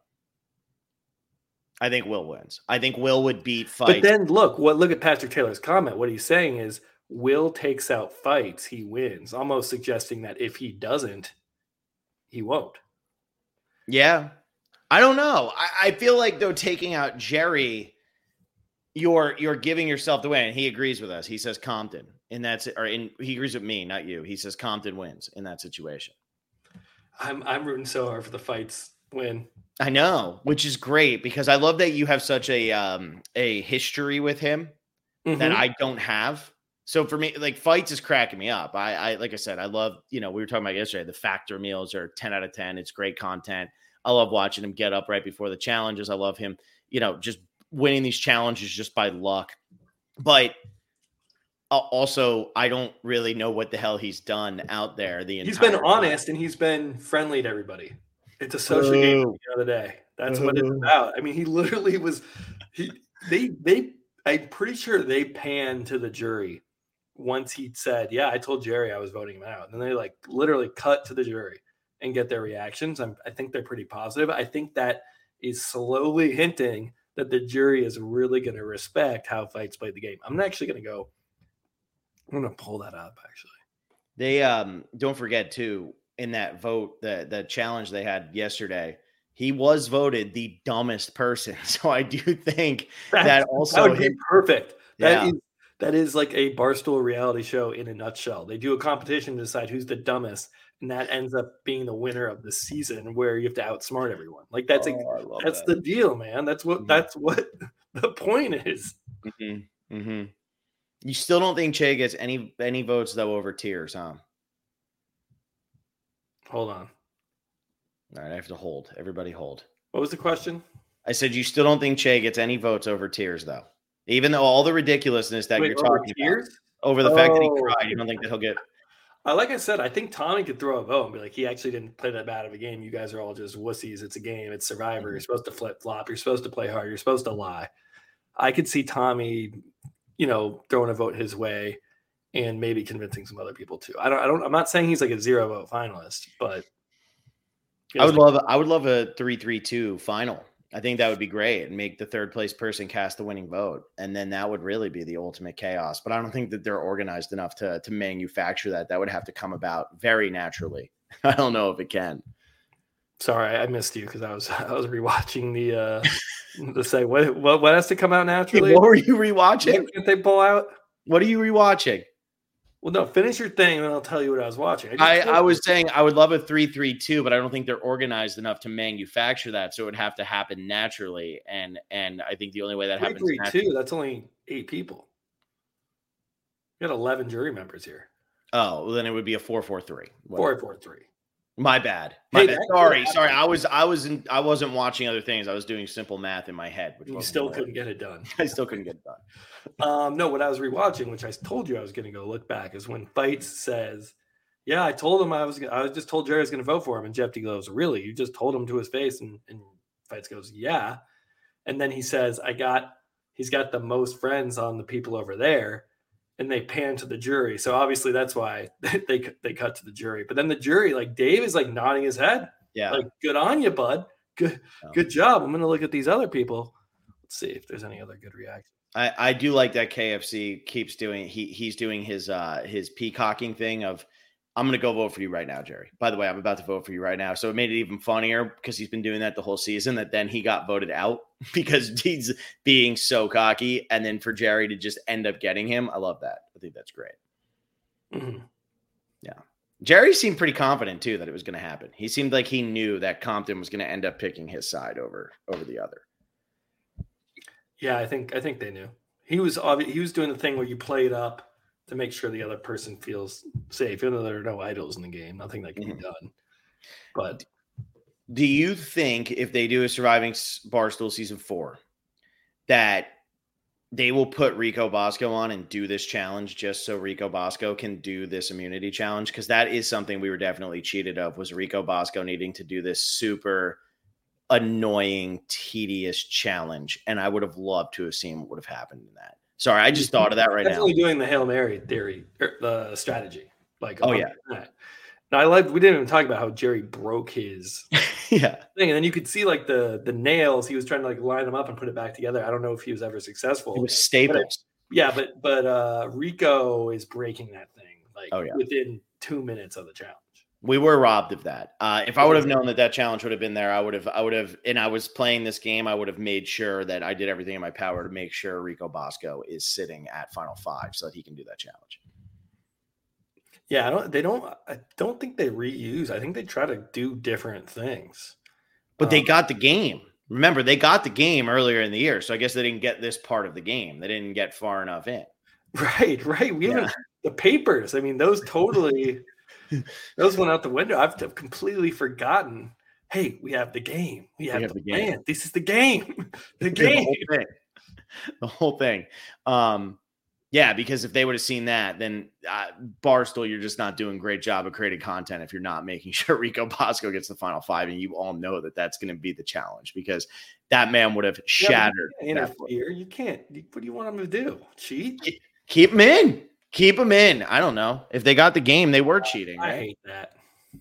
Speaker 3: I think Will wins. I think Will would beat fights.
Speaker 2: But then look, what look at Patrick Taylor's comment. What he's saying is Will takes out fights, he wins, almost suggesting that if he doesn't, he won't.
Speaker 3: Yeah. I don't know. I, I feel like though taking out Jerry, you're you're giving yourself the win. And he agrees with us. He says Compton. And that's it, or in, he agrees with me, not you. He says Compton wins in that situation.
Speaker 2: I'm I'm rooting so hard for the fights win.
Speaker 3: I know, which is great because I love that you have such a um a history with him mm-hmm. that I don't have. So for me, like fights is cracking me up. I, I like I said, I love, you know, we were talking about yesterday, the Factor meals are ten out of ten. It's great content. I love watching him get up right before the challenges. I love him, you know, just winning these challenges just by luck. But also, I don't really know what the hell he's done out there. The
Speaker 2: he's been honest time. And he's been friendly to everybody. It's a social Ooh. game the other day. That's Ooh. what it's about. I mean, he literally was. He they they. I'm pretty sure they panned to the jury once he said, "Yeah, I told Jerry I was voting him out," and then they like literally cut to the jury and get their reactions. I'm, I think they're pretty positive. I think that is slowly hinting that the jury is really going to respect how fights played the game. I'm actually going to go. I'm going to pull that up. Actually,
Speaker 3: they um don't forget too. In that vote, the the challenge they had yesterday, he was voted the dumbest person. So I do think That's, that also
Speaker 2: that would be
Speaker 3: hit,
Speaker 2: perfect. That
Speaker 3: yeah.
Speaker 2: is that is like a Barstool reality show in a nutshell. They do a competition to decide who's the dumbest, and that ends up being the winner of the season, where you have to outsmart everyone. Like that's
Speaker 3: oh,
Speaker 2: a, that's
Speaker 3: that.
Speaker 2: the deal, man. That's what mm-hmm. that's what the point is.
Speaker 3: Mm-hmm. Mm-hmm. You still don't think Che gets any any votes though over Tiers, huh?
Speaker 2: Hold on.
Speaker 3: All right, I have to hold. Everybody hold.
Speaker 2: What was the question?
Speaker 3: I said you still don't think Che gets any votes over Tiers though, even though all the ridiculousness that
Speaker 2: Wait,
Speaker 3: you're
Speaker 2: over
Speaker 3: talking
Speaker 2: Tiers?
Speaker 3: about over the fact that he
Speaker 2: Oh.
Speaker 3: cried. You don't think that he'll get?
Speaker 2: Uh, like I said, I think Tommy could throw a vote and be like, he actually didn't play that bad of a game. You guys are all just wussies. It's a game. It's Survivor. You're supposed to flip flop. You're supposed to play hard. You're supposed to lie. I could see Tommy, you know, throwing a vote his way and maybe convincing some other people too. I don't. I don't. I'm not saying he's like a zero vote finalist, but
Speaker 3: I would love. I would love a three three two final. I think that would be great and make the third place person cast the winning vote. And then that would really be the ultimate chaos. But I don't think that they're organized enough to, to manufacture that. That would have to come about very naturally. I don't know if it can.
Speaker 2: Sorry, I missed you because I was I was rewatching the uh the say what what what has to come out naturally.
Speaker 3: Hey, what were you rewatching?
Speaker 2: What can't they pull out?
Speaker 3: What are you rewatching?
Speaker 2: Well, no, finish your thing and then I'll tell you what I was watching.
Speaker 3: I, I, I was saying I would love a three three two, but I don't think they're organized enough to manufacture that. So it would have to happen naturally. And and I think the only way that happens
Speaker 2: three three two,
Speaker 3: naturally-
Speaker 2: that's only eight people. You got eleven jury members here.
Speaker 3: Oh, well, then it would be a four four three.
Speaker 2: Four four three.
Speaker 3: My bad. My
Speaker 2: Hey,
Speaker 3: bad.
Speaker 2: that
Speaker 3: Sorry,
Speaker 2: could
Speaker 3: sorry.
Speaker 2: happen.
Speaker 3: I was I was in, I wasn't watching other things. I was doing simple math in my head, which
Speaker 2: You
Speaker 3: wasn't
Speaker 2: still
Speaker 3: gonna
Speaker 2: couldn't
Speaker 3: work.
Speaker 2: get it done.
Speaker 3: I still couldn't get it done.
Speaker 2: Um, no, what I was rewatching, which I told you I was going to go look back, is when Fights says, "Yeah, I told him I was. I was just told Jerry was going to vote for him," and Jeff D goes, "Really? You just told him to his face?" And, and Fights goes, "Yeah," and then he says, "I got. He's got the most friends on the people over there," and they pan to the jury. So obviously that's why they they cut to the jury. But then the jury, like Dave, is like nodding his head,
Speaker 3: Yeah.
Speaker 2: like, "Good on you, bud. Good,
Speaker 3: Yeah.
Speaker 2: good job." I'm going to look at these other people. Let's see if there's any other good reactions.
Speaker 3: I, I do like that K F C keeps doing he he's doing his uh his peacocking thing of I'm gonna go vote for you right now, Jerry. By the way, I'm about to vote for you right now. So it made it even funnier because he's been doing that the whole season that then he got voted out because he's being so cocky. And then for Jerry to just end up getting him, I love that. I think that's great.
Speaker 2: Mm-hmm.
Speaker 3: Yeah. Jerry seemed pretty confident too that it was gonna happen. He seemed like he knew that Compton was gonna end up picking his side over over the other.
Speaker 2: Yeah, I think I think they knew. He was obvi- he was doing the thing where you play it up to make sure the other person feels safe, even though there are no idols in the game, nothing that can
Speaker 3: Mhm.
Speaker 2: be done. But
Speaker 3: Do you think if they do a Surviving S- Barstool season four, that they will put Rico Bosco on and do this challenge just so Rico Bosco can do this immunity challenge? Because that is something we were definitely cheated of, was Rico Bosco needing to do this super annoying, tedious challenge. And I would have loved to have seen what would have happened in that. Sorry, I just thought of that right now.
Speaker 2: definitely doing the Hail Mary theory, er, the strategy. Like,
Speaker 3: Oh,
Speaker 2: one
Speaker 3: yeah.
Speaker 2: hundred percent. Now, I like we didn't even talk about how Jerry broke his
Speaker 3: Yeah.
Speaker 2: thing, and then you could see like the the nails. He was trying to like line them up and put it back together. I don't know if he was ever successful.
Speaker 3: It was Staples.
Speaker 2: Yeah, but but uh Rico is breaking that thing like
Speaker 3: Oh, yeah.
Speaker 2: within two minutes of the challenge.
Speaker 3: We were robbed of that. Uh, if I would have known that that challenge would have been there, I would have, I would have, and I was playing this game, I would have made sure that I did everything in my power to make sure Rico Bosco is sitting at Final Five so that he can do that challenge.
Speaker 2: Yeah, I don't. They don't. I don't think they reuse. I think they try to do different things.
Speaker 3: But they
Speaker 2: Um,
Speaker 3: got the game. Remember, they got the game earlier in the year, so I guess they didn't get this part of the game. They didn't get far enough in.
Speaker 2: Right, right. We
Speaker 3: Yeah.
Speaker 2: haven't the papers. I mean, those totally those went out the window. I've t- completely forgotten. Hey, we have the game. We have,
Speaker 3: have
Speaker 2: the,
Speaker 3: the game.
Speaker 2: plan. This is the game. The
Speaker 3: The
Speaker 2: game.
Speaker 3: whole thing. The whole thing. Um, yeah, because if they would have seen that, then uh, Barstool, you're just not doing a great job of creating content if you're not making sure Rico Bosco gets the Final Five, and you all know that that's going to be the challenge because that man would have
Speaker 2: Yeah, but
Speaker 3: shattered.
Speaker 2: you can't
Speaker 3: that book.
Speaker 2: interfere. You can't. What do you want him to do? Cheat?
Speaker 3: Keep him in. Keep him in. I don't know. If they got the game, they were cheating.
Speaker 2: I
Speaker 3: Right?
Speaker 2: hate that.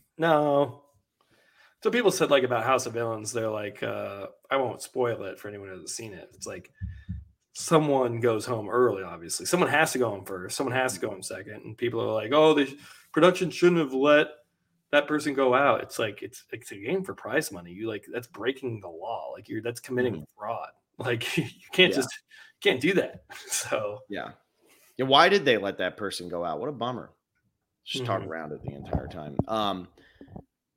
Speaker 2: No. So people said like about House of Villains, they're like, uh, I won't spoil it for anyone who hasn't seen it. It's like someone goes home early, obviously. Someone has to go home first. Someone has to go home second. And people are like, oh, the production shouldn't have let that person go out. It's like it's it's a game for prize money. You like that's breaking the law. Like you're that's committing
Speaker 3: Mhm.
Speaker 2: fraud. Like you can't
Speaker 3: Yeah.
Speaker 2: just can't do that. So
Speaker 3: Yeah. Yeah. Why did they let that person go out? What a bummer. Just talk
Speaker 2: Mhm.
Speaker 3: around it the entire time. Um,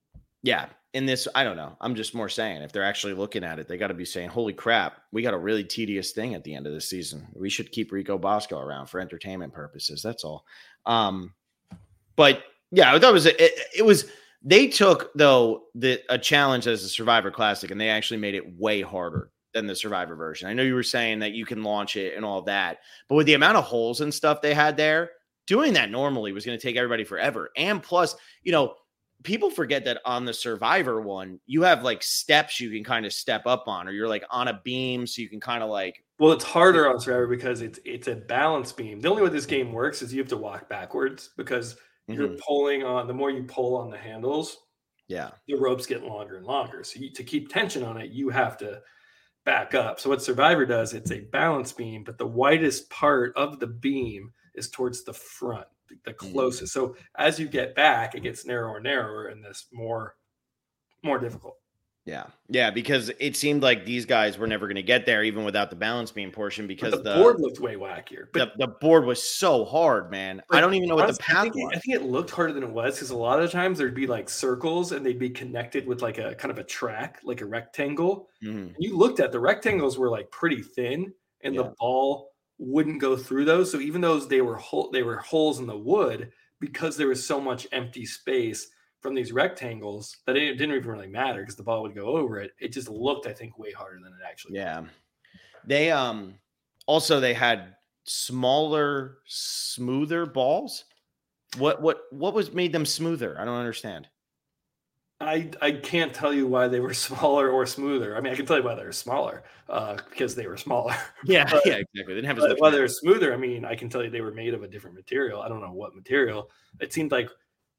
Speaker 3: Yeah. In this, I don't know. I'm just more saying if they're actually looking at it, they got to be saying, holy crap, we got a really tedious thing at the end of the season. We should keep Rico Bosco around for entertainment purposes. That's all. Um, but yeah, that was, it, it was, they took though the, a challenge as a Survivor Classic and they actually made it way harder than the Survivor version. I know you were saying that you can launch it and all that, but with the amount of holes and stuff they had there, doing that normally was going to take everybody forever. And plus, you know, people forget that on the Survivor one, you have like steps you can kind of step up on, or you're like on a beam. So you can kind of like,
Speaker 2: well, it's harder on Survivor because it's, it's a balance beam. The only way this game works is you have to walk backwards because mm-hmm. you're pulling on, the more you pull on the handles,
Speaker 3: yeah,
Speaker 2: the ropes get longer and longer. So you, to keep tension on it, you have to back up. So what Survivor does, it's a balance beam, but the widest part of the beam is towards the front, the closest. Mm. So as you get back, it gets narrower and narrower and this more, more difficult.
Speaker 3: Yeah. Yeah. Because it seemed like these guys were never going to get there even without the balance beam portion because
Speaker 2: but the,
Speaker 3: the
Speaker 2: board looked way wackier. But
Speaker 3: the, the board was so hard, man. I don't even know honestly, what the path
Speaker 2: I think,
Speaker 3: was.
Speaker 2: It, I think it looked harder than it was because a lot of times there'd be like circles and they'd be connected with like a kind of a track, like a rectangle. Mm-hmm. And you looked at the rectangles were like pretty thin and yeah. the ball wouldn't go through those. So even though they were hole, they were holes in the wood, because there was so much empty space from these rectangles that it didn't even really matter because the ball would go over it. It just looked, I think, way harder than it actually
Speaker 3: yeah.
Speaker 2: was.
Speaker 3: They um also they had smaller, smoother balls. What what what was made them smoother? I don't understand.
Speaker 2: I I can't tell you why they were smaller or smoother. I mean, I can tell you why they were smaller uh, because they were smaller.
Speaker 3: Yeah,
Speaker 2: but,
Speaker 3: yeah, exactly. They didn't have as much.
Speaker 2: Why they were smoother? I mean, I can tell you they were made of a different material. I don't know what material. It seemed like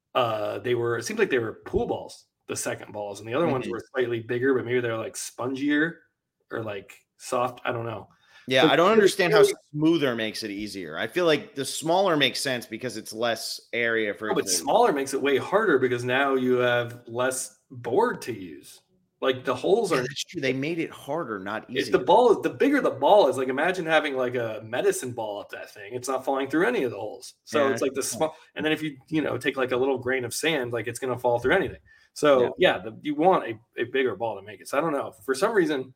Speaker 2: uh, they were. It seemed like they were pool balls. The second balls, and the other mm-hmm. ones were slightly bigger, but maybe they're like spongier or like soft. I don't know.
Speaker 3: Yeah,
Speaker 2: so
Speaker 3: I don't understand how smoother makes it easier. I feel like the smaller makes sense because it's less area for.
Speaker 2: Oh, but smaller makes it way harder because now you have less board to use. Like the holes
Speaker 3: yeah,
Speaker 2: are.
Speaker 3: That's true. They made it harder, not easier.
Speaker 2: If the ball, the bigger the ball is, like imagine having like a medicine ball up that thing. It's not falling through any of the holes. So yeah, it's like the small. And then if you you know take like a little grain of sand, like it's going to fall through anything. So yeah, yeah the, you want a, a bigger ball to make it. So I don't know. For some reason.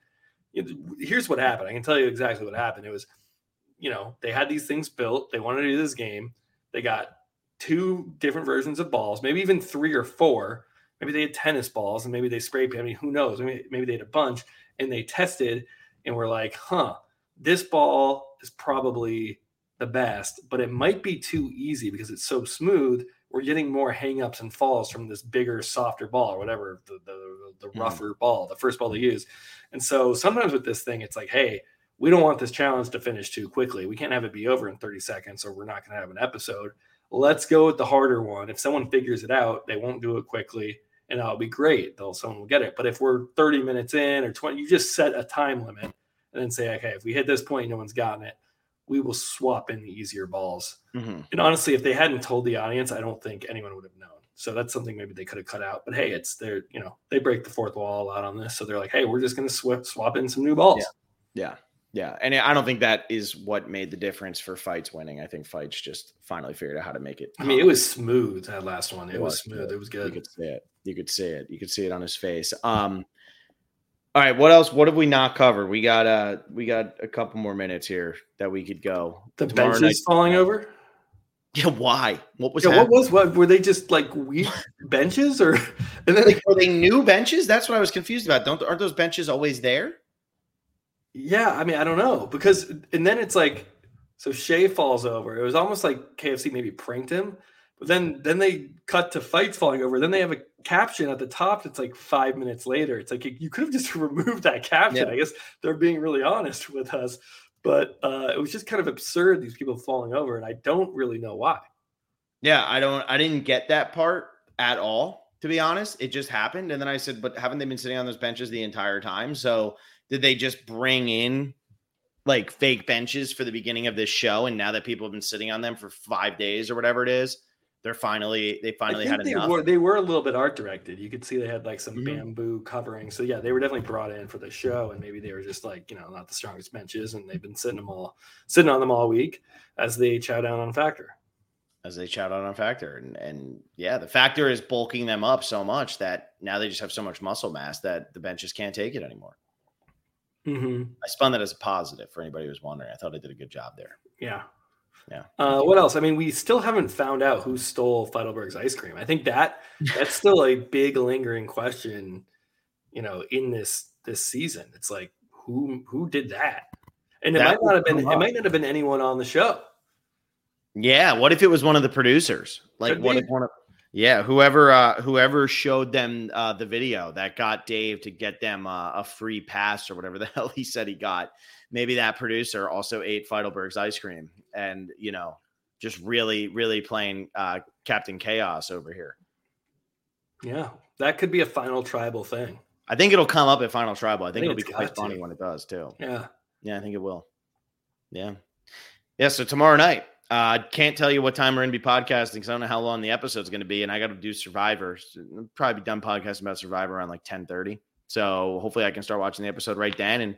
Speaker 2: Here's what happened. I can tell you exactly what happened. It was, you know, they had these things built. They wanted to do this game. They got two different versions of balls, maybe even three or four. Maybe they had tennis balls and maybe they spray painted. I mean, who knows? Maybe, maybe they had a bunch and they tested and were like, huh, this ball is probably the best, but it might be too easy because it's so smooth. We're getting more hangups and falls from this bigger, softer ball or whatever, the, the, the rougher mm. ball, the first ball they use. And so sometimes with this thing, it's like, hey, we don't want this challenge to finish too quickly. We can't have it be over in thirty seconds or we're not going to have an episode. Let's go with the harder one. If someone figures it out, they won't do it quickly and that'll be great. They'll, someone will get it. But if we're thirty minutes in or twenty, you just set a time limit and then say, okay, if we hit this point, no one's gotten it, we will swap in the easier balls. Mm-hmm. And honestly, if they hadn't told the audience, I don't think anyone would have known. So that's something maybe they could have cut out. But hey, it's their, you know, they break the fourth wall out on this. So they're like, hey, we're just going to sw- swap in some new balls.
Speaker 3: Yeah. yeah. Yeah. And I don't think that is what made the difference for Fights winning. I think Fights just finally figured out how to make it.
Speaker 2: I mean, it was smooth, that last one. It, it was, was smooth. Good. It was good.
Speaker 3: You could see it. You could see it. You could see it on his face. Um, All right, what else? What have we not covered? We got uh we got a couple more minutes here that we could go.
Speaker 2: The Tomorrow benches night. falling over?
Speaker 3: Yeah, why? What was
Speaker 2: yeah, what was what were they just like weak benches or
Speaker 3: and then like, were they new benches? That's what I was confused about. Don't aren't those benches always there?
Speaker 2: Yeah, I mean, I don't know. Because and then it's like so Shay falls over. It was almost like K F C maybe pranked him. But then then they cut to Fights falling over. Then they have a caption at the top that's like five minutes later. It's like you could have just removed that caption. Yeah. I guess they're being really honest with us. But uh, it was just kind of absurd, these people falling over, and I don't really know why.
Speaker 3: Yeah, I don't I didn't get that part at all, to be honest. It just happened. And then I said, but haven't they been sitting on those benches the entire time? So did they just bring in like fake benches for the beginning of this show? And now that people have been sitting on them for five days or whatever it is, They're finally, they finally had
Speaker 2: they
Speaker 3: enough.
Speaker 2: Were, they were a little bit art directed. You could see they had like some mm-hmm. bamboo covering. So yeah, they were definitely brought in for the show, and maybe they were just like, you know, not the strongest benches, and they've been sitting them all, sitting on them all week as they chow down on Factor.
Speaker 3: as they shout out on Factor. And, and yeah, the Factor is bulking them up so much that now they just have so much muscle mass that the bench just can't take it anymore.
Speaker 2: Mm-hmm.
Speaker 3: I spun that as a positive for anybody who's wondering. I thought I did a good job there.
Speaker 2: Yeah.
Speaker 3: Yeah.
Speaker 2: Uh, what else? I mean, we still haven't found out who stole Feidelberg's ice cream. I think that that's still a big lingering question, you know, in this this season. It's like who who did that? And it
Speaker 3: That
Speaker 2: might not have been
Speaker 3: would
Speaker 2: it
Speaker 3: come
Speaker 2: might not have been anyone on the show.
Speaker 3: Yeah. What if it was one of the producers? Like
Speaker 2: Could
Speaker 3: what
Speaker 2: be.
Speaker 3: if one of yeah, whoever uh, whoever showed them uh, the video that got Dave to get them uh, a free pass or whatever the hell he said he got. Maybe that producer also ate Feidelberg's ice cream and, you know, just really, really playing uh, Captain Chaos over here.
Speaker 2: Yeah, that could be a Final Tribal thing.
Speaker 3: I think it'll come up at Final Tribal. I think,
Speaker 2: I think
Speaker 3: it'll be
Speaker 2: it's
Speaker 3: quite
Speaker 2: got to.
Speaker 3: funny when it does too.
Speaker 2: Yeah.
Speaker 3: Yeah, I think it will. Yeah. Yeah, so tomorrow night, I uh, can't tell you what time we're going to be podcasting because I don't know how long the episode's going to be, and I got to do Survivor. So I'll probably be done podcasting about Survivor around like ten thirty. So hopefully I can start watching the episode right then. And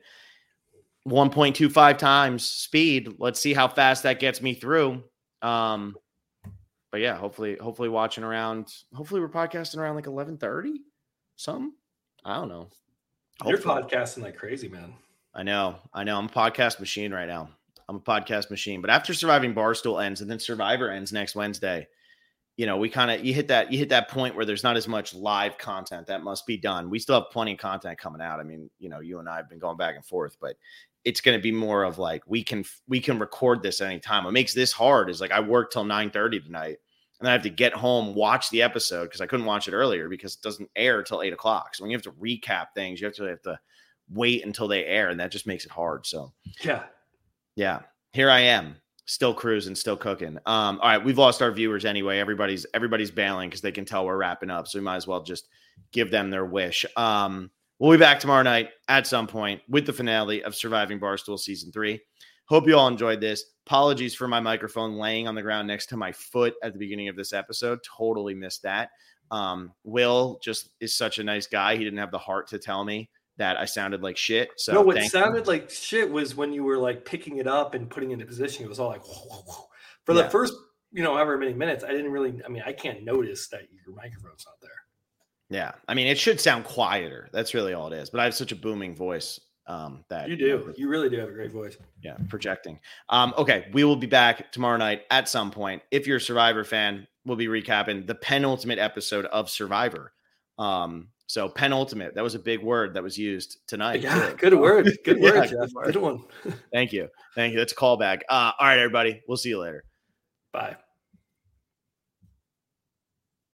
Speaker 3: one point two five times speed. Let's see how fast that gets me through. Um, but yeah, hopefully, hopefully watching around, hopefully we're podcasting around like eleven thirty, something. I don't know.
Speaker 2: You're
Speaker 3: Hopefully.
Speaker 2: podcasting like crazy, man.
Speaker 3: I know. I know. I'm a podcast machine right now. I'm a podcast machine. But after Surviving Barstool ends and then Survivor ends next Wednesday, you know, we kind of you hit that you hit that point where there's not as much live content that must be done. We still have plenty of content coming out. I mean, you know, you and I have been going back and forth, but it's going to be more of like we can we can record this at any time. What makes this hard is like I work till nine thirty tonight, and then I have to get home, watch the episode because I couldn't watch it earlier because it doesn't air till eight o'clock. So when you have to recap things, you have to have to wait until they air, and that just makes it hard. So
Speaker 2: Yeah.
Speaker 3: yeah, here I am, still cruising, still cooking. Um, all right, we've lost our viewers anyway. Everybody's everybody's bailing because they can tell we're wrapping up, so we might as well just give them their wish. Um, we'll be back tomorrow night at some point with the finale of Surviving Barstool Season three. Hope you all enjoyed this. Apologies for my microphone laying on the ground next to my foot at the beginning of this episode. Totally missed that. Um, Will just is such a nice guy. He didn't have the heart to tell me that I sounded like shit. So
Speaker 2: no, what
Speaker 3: thank
Speaker 2: sounded
Speaker 3: you.
Speaker 2: like shit was when you were like picking it up and putting it in position. It was all like whoa, whoa, whoa. For
Speaker 3: Yeah.
Speaker 2: the first, you know, however many minutes. I didn't really. I mean, I can't notice that your microphone's not there.
Speaker 3: Yeah, I mean, it should sound quieter. That's really all it is. But I have such a booming voice um, that
Speaker 2: You
Speaker 3: know,
Speaker 2: do.
Speaker 3: that-
Speaker 2: You really do have a great voice.
Speaker 3: yeah, projecting. Um, okay, we will be back tomorrow night at some point. If you're a Survivor fan, we'll be recapping the penultimate episode of Survivor. Um, so penultimate, that was a big word that was used tonight.
Speaker 2: Yeah,
Speaker 3: too.
Speaker 2: good word. Good
Speaker 3: Yeah,
Speaker 2: word,
Speaker 3: good
Speaker 2: Jeff.
Speaker 3: word.
Speaker 2: Good one.
Speaker 3: Thank you. Thank you. That's a callback. Uh, all right, everybody. We'll see you later.
Speaker 2: Bye.